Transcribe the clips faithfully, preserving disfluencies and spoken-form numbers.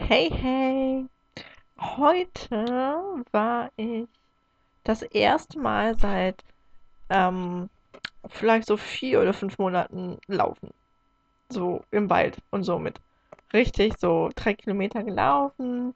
Hey, hey, heute war ich das erste Mal seit ähm, vielleicht so vier oder fünf Monaten laufen. So im Wald und so mit richtig so drei Kilometer gelaufen,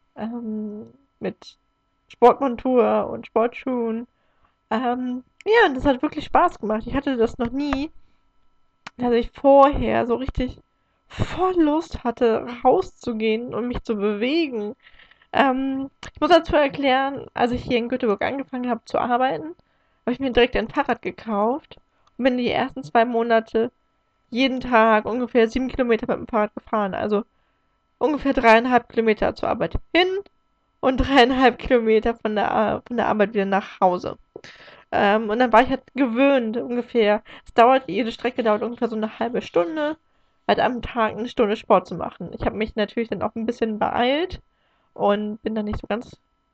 ähm, mit Sportmontur und Sportschuhen. Ähm, ja, und das hat wirklich Spaß gemacht. Ich hatte das noch nie, dass ich vorher so richtig voll Lust hatte, rauszugehen und mich zu bewegen. Ähm, ich muss dazu erklären, als ich hier in Göteborg angefangen habe zu arbeiten, habe ich mir direkt ein Fahrrad gekauft und bin die ersten zwei Monate jeden Tag ungefähr sieben Kilometer mit dem Fahrrad gefahren. Also ungefähr dreieinhalb Kilometer zur Arbeit hin und dreieinhalb Kilometer von der, Ar- von der Arbeit wieder nach Hause. Ähm, und dann war ich halt gewöhnt ungefähr. Es dauert, jede Strecke dauert ungefähr so eine halbe Stunde, halt am Tag eine Stunde Sport zu machen. Ich habe mich natürlich dann auch ein bisschen beeilt und bin dann nicht so ganz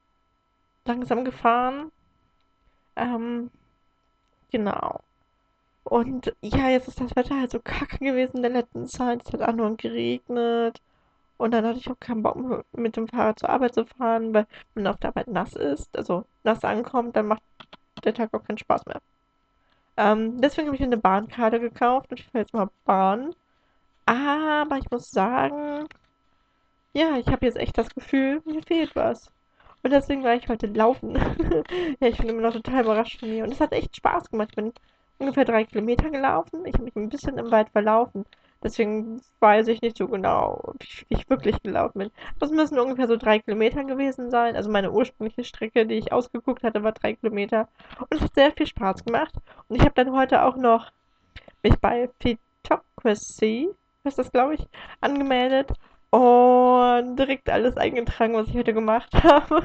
langsam gefahren. Ähm, genau. Und ja, jetzt ist das Wetter halt so kacke gewesen in der letzten Zeit. Es hat auch nur geregnet. Und dann hatte ich auch keinen Bock mehr, mit dem Fahrrad zur Arbeit zu fahren, weil wenn man auf der Arbeit nass ist, also nass ankommt, dann macht der Tag auch keinen Spaß mehr. Ähm, deswegen habe ich mir eine Bahnkarte gekauft und ich fahre jetzt mal Bahn. Aber ich muss sagen, ja, ich habe jetzt echt das Gefühl, mir fehlt was. Und deswegen war ich heute laufen. Ja, ich bin immer noch total überrascht von mir. Und es hat echt Spaß gemacht. Ich bin ungefähr drei Kilometer gelaufen. Ich habe mich ein bisschen im Wald verlaufen. Deswegen weiß ich nicht so genau, wie ich, wie ich wirklich gelaufen bin. Aber es müssen ungefähr so drei Kilometer gewesen sein. Also meine ursprüngliche Strecke, die ich ausgeguckt hatte, war drei Kilometer. Und es hat sehr viel Spaß gemacht. Und ich habe dann heute auch noch mich bei Fitocracy, ist das glaube ich, angemeldet und direkt alles eingetragen, was ich heute gemacht habe,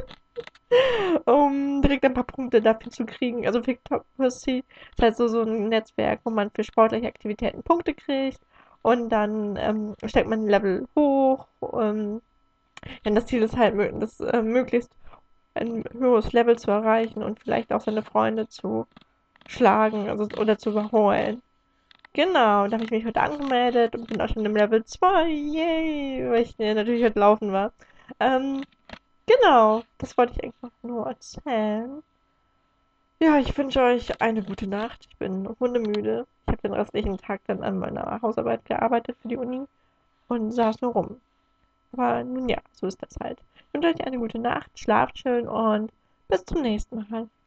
um direkt ein paar Punkte dafür zu kriegen. Also Fitocracy ist halt so, so ein Netzwerk, wo man für sportliche Aktivitäten Punkte kriegt und dann ähm, steigt man ein Level hoch. Ähm, denn das Ziel ist halt, das, äh, möglichst ein höheres Level zu erreichen und vielleicht auch seine Freunde zu schlagen, also, oder zu überholen. Genau, da habe ich mich heute angemeldet und bin auch schon im Level zwei. Yay, weil ich äh, natürlich heute laufen war. Ähm, genau, das wollte ich einfach nur erzählen. Ja, ich wünsche euch eine gute Nacht. Ich bin hundemüde. Ich habe den restlichen Tag dann an meiner Hausarbeit gearbeitet für die Uni und saß nur rum. Aber nun ja, so ist das halt. Ich wünsche euch eine gute Nacht, schlaft schön und bis zum nächsten Mal.